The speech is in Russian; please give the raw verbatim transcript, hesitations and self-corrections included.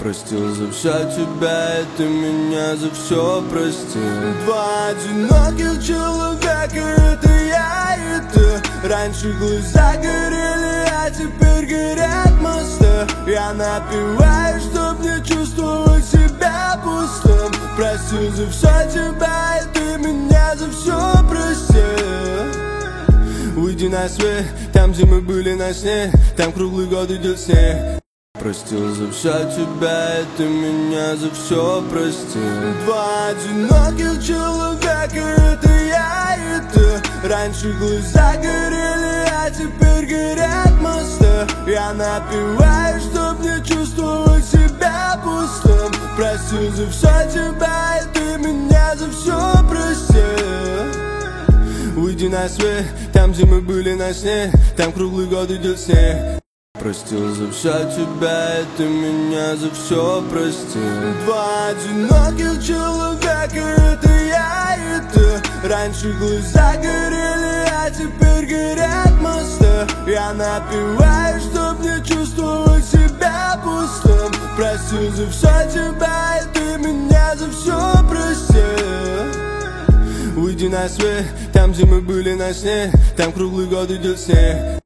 Простил за все тебя, и ты меня за все прости. Два одиноких человека, это я и ты. Раньше глаза горели, а теперь горят мосты. Я напиваюсь, чтоб не чувствовать себя пустым. Простил за все тебя, и ты меня за все прости. Уйди на свет, там, где мы были на сне, там круглый год идет снег. Простил за все тебя, и ты меня за все прости. Два одиноких человека, это я и ты. Раньше глаза горели, а теперь горят мосты. Я напиваюсь, чтоб не чувствовать себя пустым. Простил за все тебя, и ты меня за все прости. Уйди на свет, там, где мы были на сне, там круглый год идет снег. Простил за все тебя, и ты меня за все прости. Два одиноких человека, это я и ты. Раньше глаза горели, а теперь горят мосты. Я напиваюсь, чтоб не чувствовать себя пустым. Простил за все тебя, и ты меня за все прости. Уйди на свет, там, где мы были на сне, там круглый год идет снег.